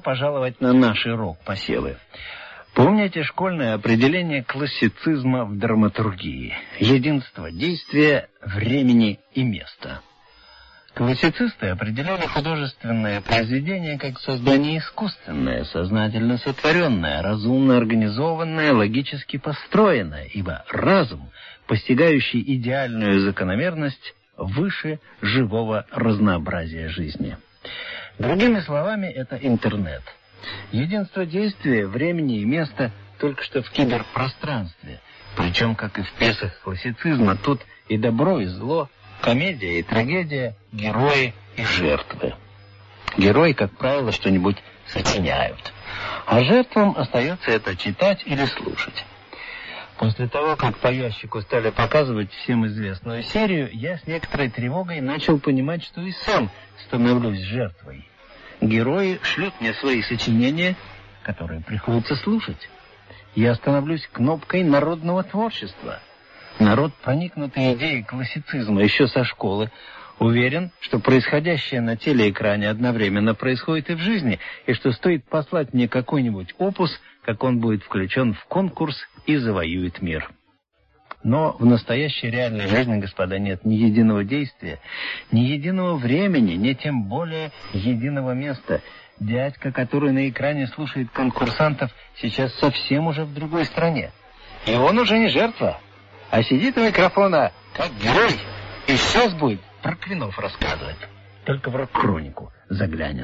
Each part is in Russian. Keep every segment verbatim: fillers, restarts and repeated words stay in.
пожаловать на наши рок-посевы. Помните школьное определение классицизма в драматургии? Единство действия, времени и места. Классицисты определяли художественное произведение как создание искусственное, сознательно сотворенное, разумно организованное, логически построенное, ибо разум, постигающий идеальную закономерность, выше живого разнообразия жизни. Другими словами, это интернет. Единство действия, времени и места только что в киберпространстве. Причем, как и в пьесах классицизма, тут и добро, и зло, комедия и трагедия, герои и жертвы. Герои, как правило, что-нибудь сочиняют, а жертвам остается это читать или слушать. После того, как по ящику стали показывать всем известную серию, я с некоторой тревогой начал понимать, что и сам становлюсь жертвой. Герои шлют мне свои сочинения, которые приходится слушать. Я становлюсь кнопкой народного творчества. Народ, проникнутый идеей классицизма еще со школы, уверен, что происходящее на телеэкране одновременно происходит и в жизни, и что стоит послать мне какой-нибудь опус, как он будет включен в конкурс и завоюет мир. Но в настоящей реальной жизни, господа, нет ни единого действия, ни единого времени, ни тем более единого места. Дядька, который на экране слушает конкурсантов, сейчас совсем уже в другой стране. И он уже не жертва, а сидит у микрофона как герой, и сейчас будет про Квинов рассказывать. Только в рок-хронику заглянет.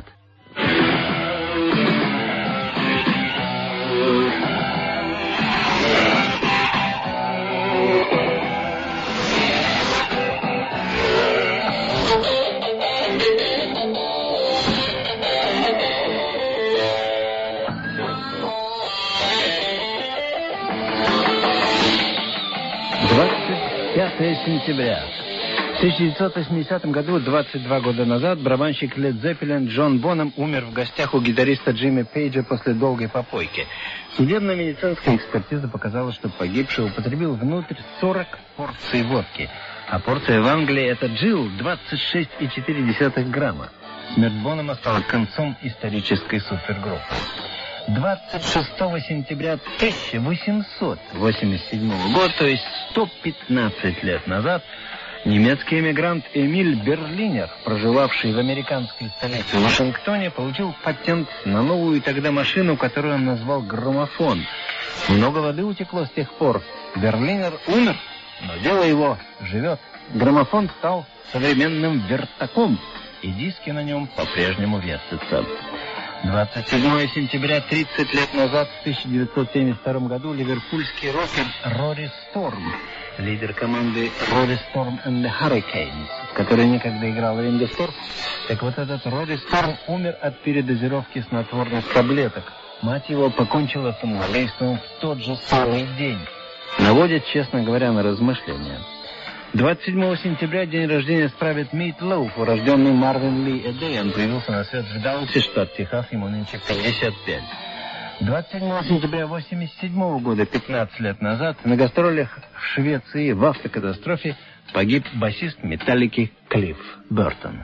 пятое сентября. В тысяча девятьсот восьмидесятом году, двадцать два года назад, барабанщик Led Zeppelin Джон Бонхэм умер в гостях у гитариста Джимми Пейджа после долгой попойки. Судебно-медицинская экспертиза показала, что погибший употребил внутрь сорок порций водки, а порция в Англии — это джил двадцать шесть и четыре десятых грамма. Смерть Бонхэма стала концом исторической супергруппы. двадцать шестого сентября тысяча восемьсот восемьдесят седьмого года, то есть сто пятнадцать лет назад, немецкий эмигрант Эмиль Берлинер, проживавший в американской столице Вашингтоне, получил патент на новую тогда машину, которую он назвал граммофон. Много воды утекло с тех пор. Берлинер умер, но дело его живет. Граммофон стал современным вертаком, и диски на нем по-прежнему вертятся. двадцать седьмого сентября, тридцать лет назад, в тысяча девятьсот семьдесят втором году, ливерпульский рокер Рори Сторм, лидер команды Рори Сторм and the Hurricanes, в которой некогда играл Ринго Стар, так вот этот Рори Сторм умер от передозировки снотворных таблеток. Мать его покончила самоубийством в тот же самый день. Наводит, честно говоря, на размышления. двадцать седьмого сентября день рождения справит Мит Лоуф, урожденный Марвин Ли Эдей. Он появился на свет в Далласе, штат Техас, ему нынче пятьдесят пять. двадцать седьмого сентября восемьдесят седьмого года, пятнадцать лет назад, на гастролях в Швеции в автокатастрофе погиб басист Металлики Клифф Бертон.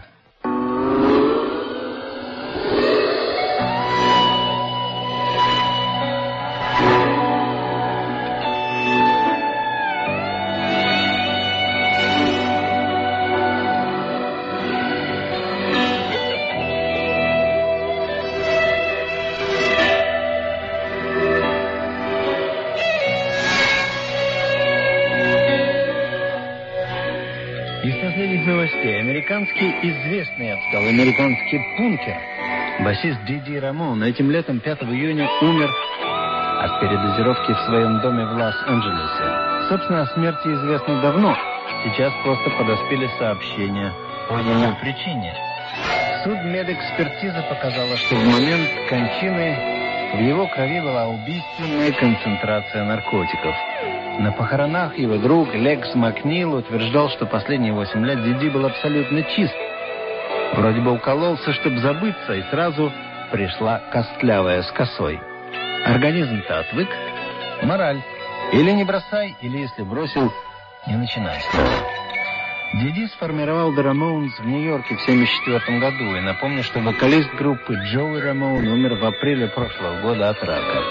Американский известный отстал, американский пункер, басист Диди Рамон, этим летом, пятого июня, умер от передозировки в своем доме в Лос-Анджелесе. Собственно, о смерти известно давно. Сейчас просто подоспели сообщения о ее причине. Судмедэкспертиза показала, что в момент кончины в его крови была убийственная концентрация наркотиков. На похоронах его друг Лекс Макнил утверждал, что последние восемь лет Диди был абсолютно чист. Вроде бы укололся, чтобы забыться, и сразу пришла костлявая с косой. Организм-то отвык. Мораль. Или не бросай, или если бросил, не начинай снова. Диди сформировал The Ramones в Нью-Йорке в семьдесят четвёртом году. И напомню, что вокалист группы Джоуи Рамоун умер в апреле прошлого года от рака.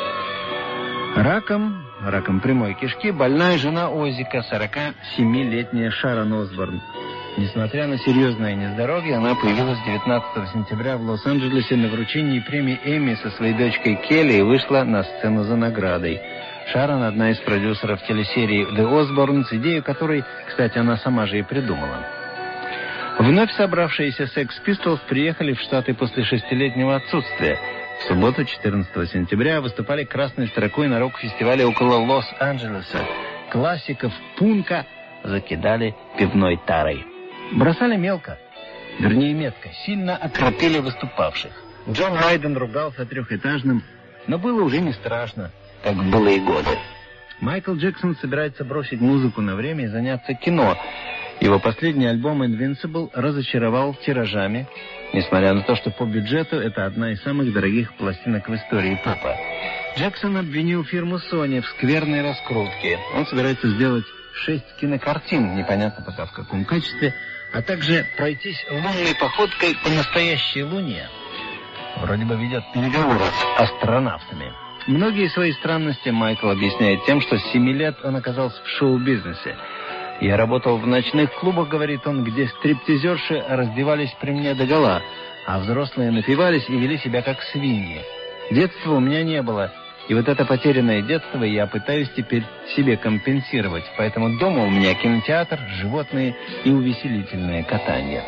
Раком, раком прямой кишки, больная жена Оззика, сорокасемилетняя Шарон Осборн. Несмотря на серьезное нездоровье, она появилась девятнадцатого сентября в Лос-Анджелесе на вручении премии Эмми со своей дочкой Келли и вышла на сцену за наградой. Шарон – одна из продюсеров телесерии «The Osbournes», идею которой, кстати, она сама же и придумала. Вновь собравшиеся Sex Pistols приехали в Штаты после шестилетнего отсутствия. В субботу, четырнадцатого сентября, выступали красной строкой на рок-фестивале около Лос-Анджелеса. Классиков пунка закидали пивной тарой. Бросали мелко, вернее метко, сильно окропили выступавших. Джон Лайден ругался трехэтажным, но было уже не страшно, как в былые годы. Майкл Джексон собирается бросить музыку на время и заняться кино. Его последний альбом «Invincible» разочаровал тиражами, несмотря на то, что по бюджету это одна из самых дорогих пластинок в истории попа. Джексон обвинил фирму Sony в скверной раскрутке. Он собирается сделать шесть кинокартин, непонятно пока в каком качестве, а также пройтись лунной походкой по настоящей Луне. Вроде бы ведет переговоры с астронавтами. Многие свои странности Майкл объясняет тем, что с семи лет он оказался в шоу-бизнесе. «Я работал в ночных клубах, — говорит он, — где стриптизерши раздевались при мне догола, а взрослые напивались и вели себя как свиньи. Детства у меня не было, и вот это потерянное детство я пытаюсь теперь себе компенсировать, поэтому дома у меня кинотеатр, животные и увеселительное катание».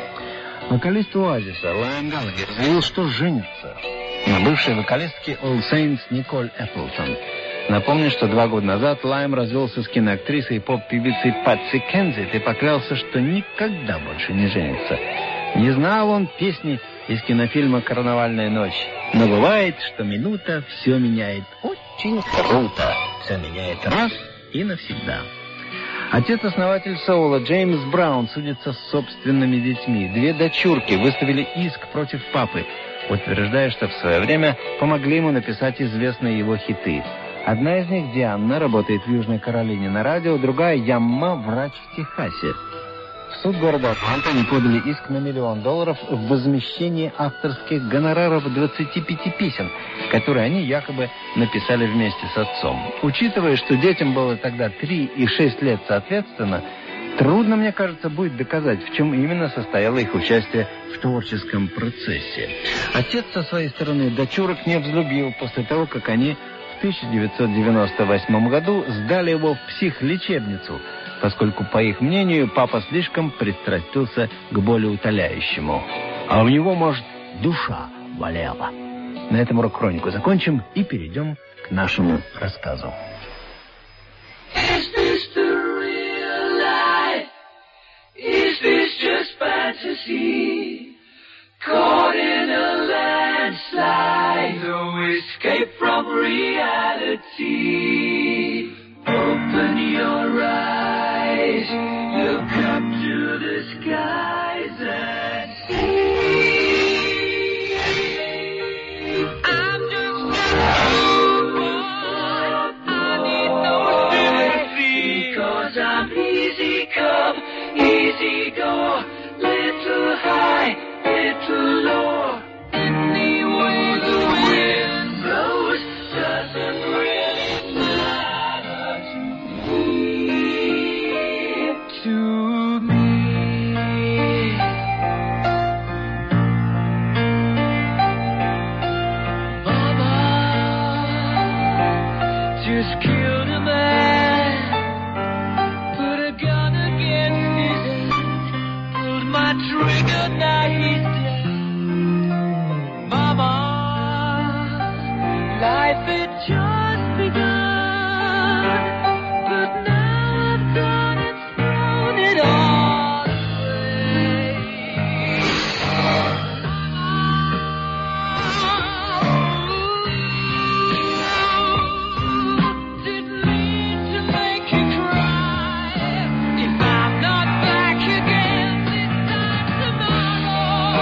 Вокалист «Оазиса» Лайм Галлагер заявил, что женится на бывшей вокалистке All Saints Николь Эпплтон. Напомню, что два года назад Лайм развелся с киноактрисой и поп-певицей Патси Кензит и поклялся, что никогда больше не женится. Не знал он песни из кинофильма «Карнавальная ночь». Но бывает, что минута все меняет. Очень круто. Все меняет раз и навсегда. Отец-основатель соула Джеймс Браун судится с собственными детьми. Две дочурки выставили иск против папы, утверждая, что в свое время помогли ему написать известные его хиты. Одна из них, Дианна, работает в Южной Каролине на радио, другая, Ямма, врач в Техасе. В суд города Атланта они подали иск на миллион долларов в возмещении авторских гонораров двадцати пяти песен, которые они якобы написали вместе с отцом. Учитывая, что детям было тогда три и шесть лет соответственно, трудно, мне кажется, будет доказать, в чем именно состояло их участие в творческом процессе. Отец со своей стороны дочурок не взлюбил после того, как они в тысяча девятьсот девяносто восьмом году сдали его в психлечебницу, поскольку, по их мнению, папа слишком пристрастился к болеутоляющему. А у него, может, душа болела. На этом урок-хронику закончим и перейдем к нашему рассказу. Is this just fantasy? Caught in a landslide, no escape from reality. Open your eyes, look up to the skies and see. I'm just a boy, I need no sympathy, because I'm easy come, easy go, little high, little low. Any way the wind blows doesn't really matter to me. To me. Mama just killed a man, put a gun against his head, pulled my trigger, now he's dead. Mama, life had just begun, but now I've gone and thrown it all away. Didn't mean to make you cry. If I'm not back again this time tomorrow,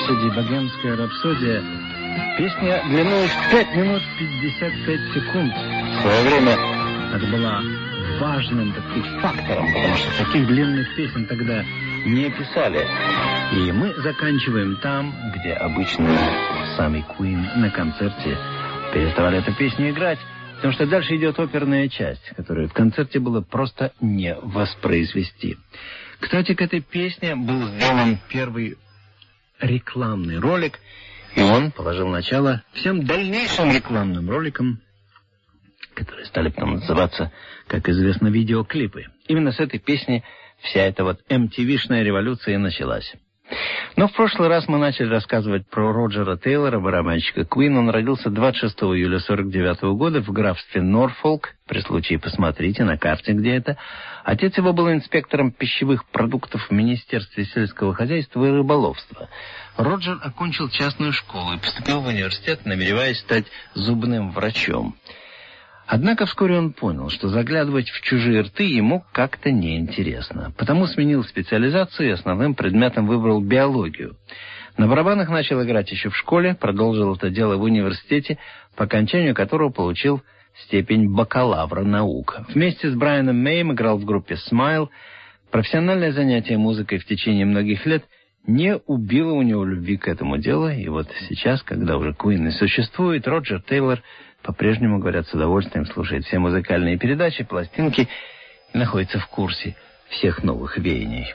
Rhapsody, богемская рапсодия, песня длиной в пять минут пятьдесят пять секунд. В свое время это была важным таким фактором, потому что таких длинных песен тогда не писали. И мы заканчиваем там, где обычно сами Queen на концерте переставали эту песню играть, потому что дальше идет оперная часть, которую в концерте было просто не воспроизвести. Кстати, к этой песне был сделан первый рекламный ролик, и он положил начало всем дальнейшим рекламным роликам, которые стали потом называться, как известно, видеоклипы. Именно с этой песни вся эта вот эм ти ви-шная революция и началась. Но в прошлый раз мы начали рассказывать про Роджера Тейлора, барабанщика Queen. Он родился двадцать шестого июля сорок девятого года в графстве Норфолк. При случае посмотрите на карте, где это. Отец его был инспектором пищевых продуктов в Министерстве сельского хозяйства и рыболовства. Роджер окончил частную школу и поступил в университет, намереваясь стать зубным врачом. Однако вскоре он понял, что заглядывать в чужие рты ему как-то неинтересно. Потому сменил специализацию и основным предметом выбрал биологию. На барабанах начал играть еще в школе, продолжил это дело в университете, по окончанию которого получил степень бакалавра наук. Вместе с Брайаном Мэем играл в группе «Смайл». Профессиональное занятие музыкой в течение многих лет не убило у него любви к этому делу. И вот сейчас, когда уже Queen не существует, Роджер Тейлор по-прежнему, говорят, с удовольствием слушает все музыкальные передачи, пластинки и находится в курсе всех новых веяний.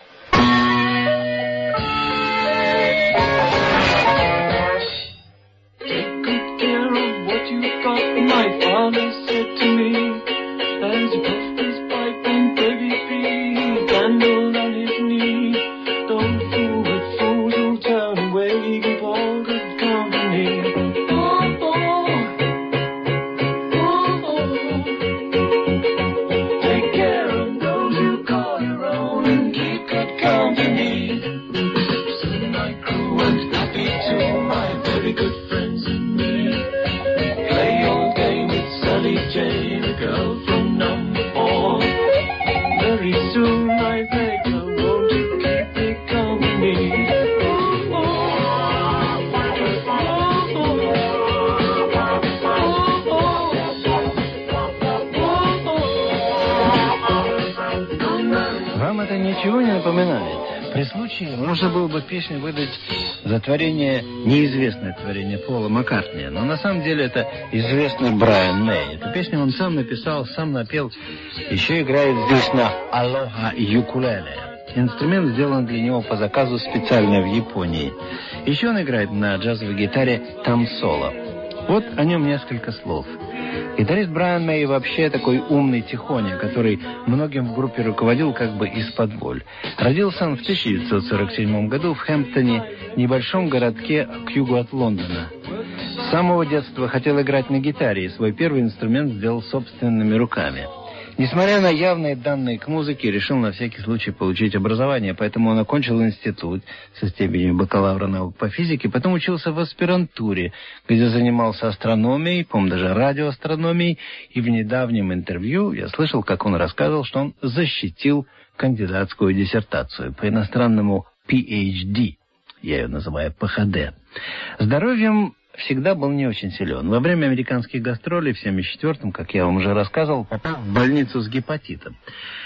Ничего не напоминает. При случае можно было бы песню выдать за творение, неизвестное творение Пола Маккартни, но на самом деле это известный Брайан Мэй. Эту песню он сам написал, сам напел, еще играет здесь на алоха юкулеле. Инструмент сделан для него по заказу специально в Японии. Еще он играет на джазовой гитаре там-соло. Вот о нем несколько слов. Гитарист Брайан Мэй вообще такой умный тихоня, который многим в группе руководил как бы из-под воль. Родился он в тысяча девятьсот сорок седьмом году в Хэмптоне, небольшом городке к югу от Лондона. С самого детства хотел играть на гитаре, и свой первый инструмент сделал собственными руками. Несмотря на явные данные к музыке, решил на всякий случай получить образование, поэтому он окончил институт со степенью бакалавра наук по физике, потом учился в аспирантуре, где занимался астрономией, по-моему, даже радиоастрономией, и в недавнем интервью я слышал, как он рассказывал, что он защитил кандидатскую диссертацию, по-иностранному пи эйч ди, я ее называю пэ ха дэ. Здоровьем всегда был не очень силен. Во время американских гастролей в семьдесят четвёртом, как я вам уже рассказывал, попал в больницу с гепатитом.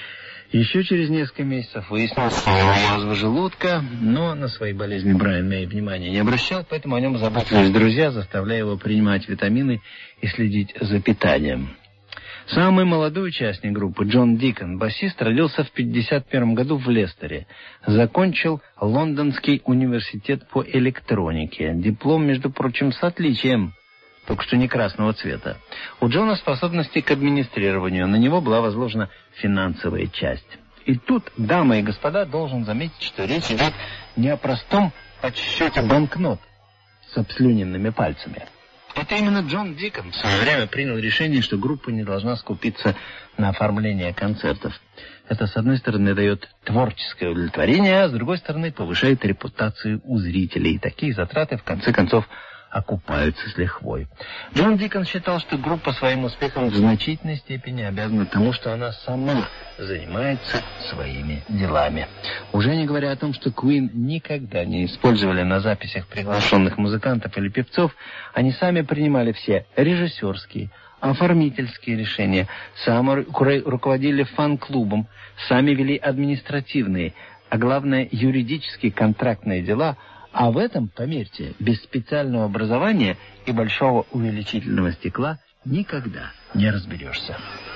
Еще через несколько месяцев выяснилось, что у него язва желудка, но на свои болезни Брайан Мэй внимания не обращал, поэтому о нем заботились друзья, заставляя его принимать витамины и следить за питанием. Самый молодой участник группы, Джон Дикон, басист, родился в пятьдесят первом году в Лестере. Закончил Лондонский университет по электронике. Диплом, между прочим, с отличием, только что не красного цвета. У Джона способности к администрированию. На него была возложена финансовая часть. И тут, дамы и господа, должен заметить, что речь идет не о простом подсчете банкнот с обслюненными пальцами. Это именно Джон Дикон в свое время принял решение, что группа не должна скупиться на оформление концертов. Это, с одной стороны, дает творческое удовлетворение, а с другой стороны, повышает репутацию у зрителей. Такие затраты, в конце концов, окупаются с лихвой. Джон Дикон считал, что группа своим успехом в значительной степени обязана тому, что она сама занимается своими делами. Уже не говоря о том, что Queen никогда не использовали на записях приглашенных музыкантов или певцов, они сами принимали все режиссерские, оформительские решения, сами руководили фан-клубом, сами вели административные, а главное юридические контрактные дела, а в этом, поверьте, без специального образования и большого увеличительного стекла никогда не разберешься.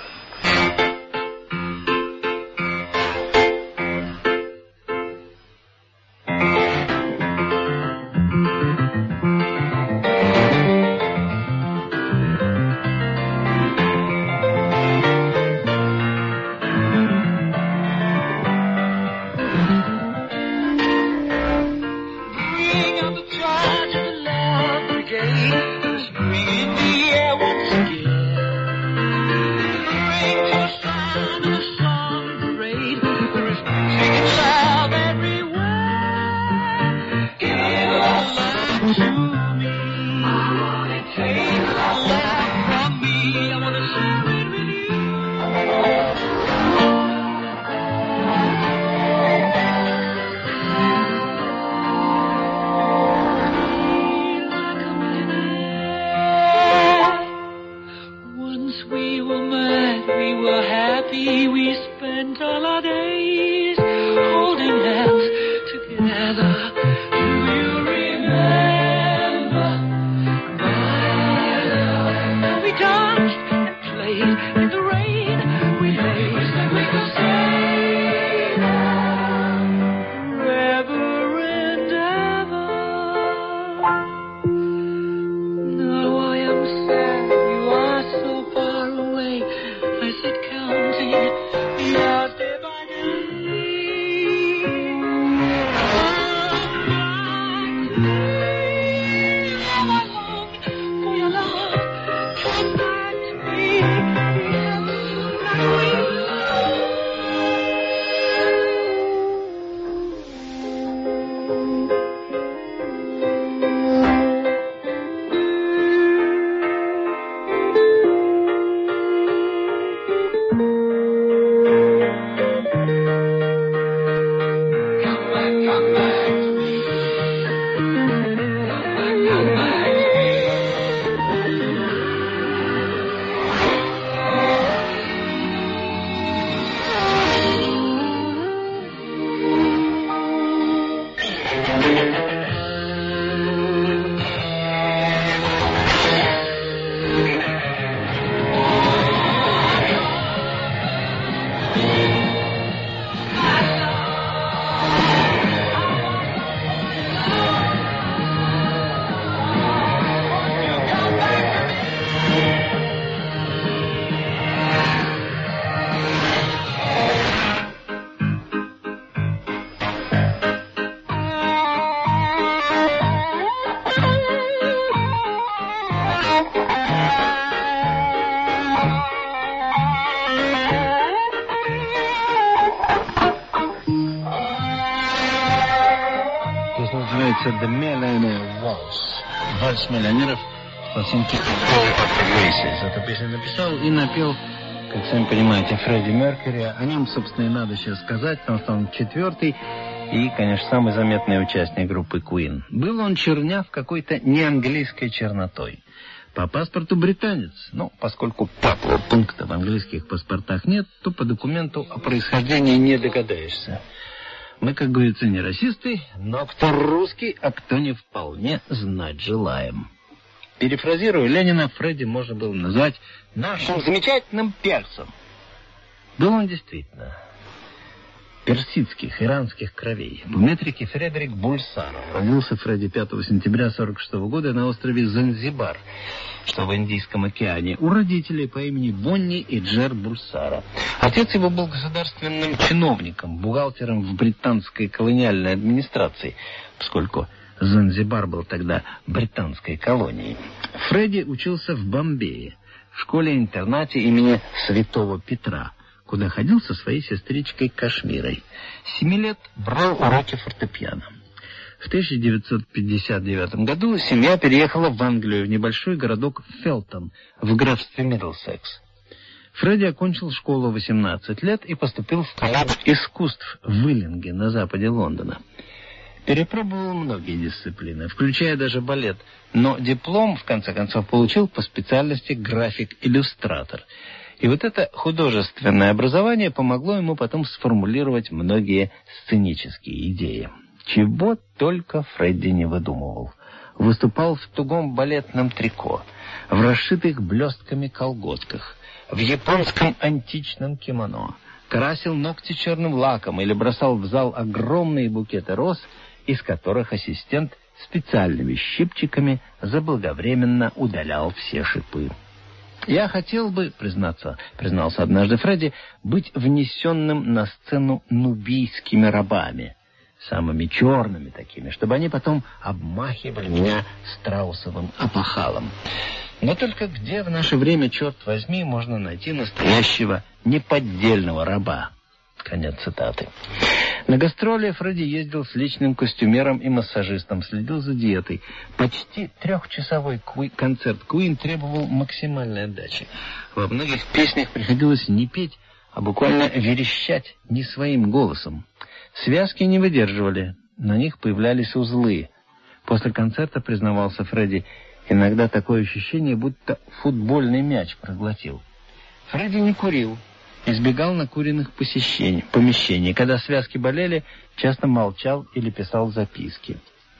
The Millionaire Waltz. Вальс миллионеров по синтезу Oasis. Эту песню написал и напел, как сами понимаете, Фредди Меркьюри. О нем, собственно, и надо сейчас сказать, потому что он четвертый и, конечно, самый заметный участник группы Queen. Был он черняв какой-то неанглийской чернотой. По паспорту британец. Но поскольку пятого пункта в английских паспортах нет, то по документу о происхождении не догадаешься. Мы, как говорится, не расисты, но кто русский, а кто не вполне, знать желаем. Перефразируя Ленина, Фредди можно было назвать нашим замечательным персом. Был он действительно персидских, иранских кровей. В метрике Фредерик Бульсаров. Родился Фредди пятого сентября сорок шестого года на острове Занзибар, что в Индийском океане, у родителей по имени Бонни и Джер Бульсара. Отец его был государственным чиновником, бухгалтером в британской колониальной администрации, поскольку Занзибар был тогда британской колонией. Фредди учился в Бомбее, в школе-интернате имени Святого Петра, куда ходил со своей сестричкой Кашмирой. С семи лет брал уроки фортепиано. В тысяча девятьсот пятьдесят девятом году семья переехала в Англию, в небольшой городок Фелтон в графстве Мидлсекс. Фредди окончил школу в восемнадцать лет и поступил в колледж искусств в Уиллинге на западе Лондона. Перепробовал многие дисциплины, включая даже балет, но диплом, в конце концов, получил по специальности график-иллюстратор. И вот это художественное образование помогло ему потом сформулировать многие сценические идеи. Чего только Фредди не выдумывал. Выступал в тугом балетном трико, в расшитых блестками колготках, в японском античном кимоно, красил ногти черным лаком или бросал в зал огромные букеты роз, из которых ассистент специальными щипчиками заблаговременно удалял все шипы. «Я хотел бы, признаться, признался однажды Фредди, быть внесенным на сцену нубийскими рабами, самыми черными такими, чтобы они потом обмахивали меня страусовым опахалом. Но только где в наше время, черт возьми, можно найти настоящего неподдельного раба?» Конец цитаты. На гастроли Фредди ездил с личным костюмером и массажистом, следил за диетой. Почти трехчасовой куи- концерт Куин требовал максимальной отдачи. Во многих песнях приходилось не петь, а буквально верещать не своим голосом. Связки не выдерживали, на них появлялись узлы. После концерта, признавался Фредди, иногда такое ощущение, будто футбольный мяч проглотил. Фредди не курил. Избегал накуренных посещений, помещений. Когда связки болели, часто молчал или писал записки.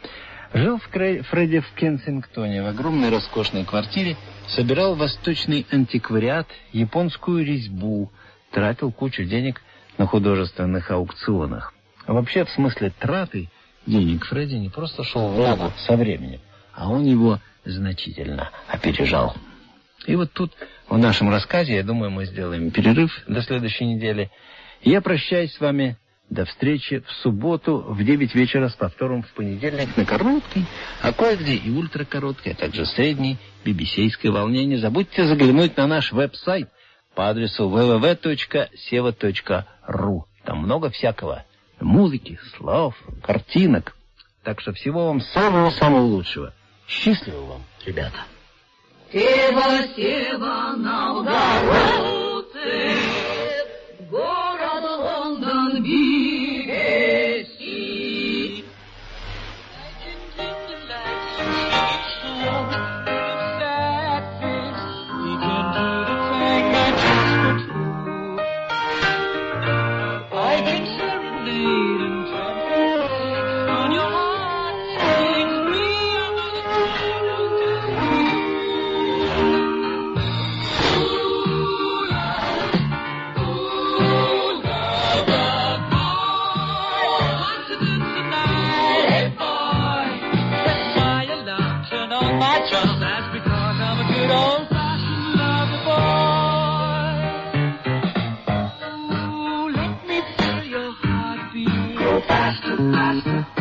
Жил в Крей... Фредди в Кенсингтоне, в огромной роскошной квартире, собирал восточный антиквариат, японскую резьбу, тратил кучу денег на художественных аукционах. А вообще, в смысле траты денег, Фредди не просто шел в ногу со временем, а он его значительно опережал. И вот тут, в нашем рассказе, я думаю, мы сделаем перерыв до следующей недели. Я прощаюсь с вами. До встречи в субботу в девять вечера с повтором в понедельник на короткой, а кое-где и ультракороткой, а также средней би би си-ской волне. Не забудьте заглянуть на наш веб-сайт по адресу дабл ю дабл ю дабл ю точка сева точка ру. Там много всякого. Музыки, слов, картинок. Так что всего вам самого-самого лучшего. Счастливо вам, ребята. Сева, Сева, на огороде, город Лондон, би би си. I can take the lights and show the sad face. We can do the thing that's just for two. I can serenade and translate on your heart. It's me under the table. That's because I'm a good old-fashioned lover boy. Ooh, let me feel your heartbeat. Go faster, faster.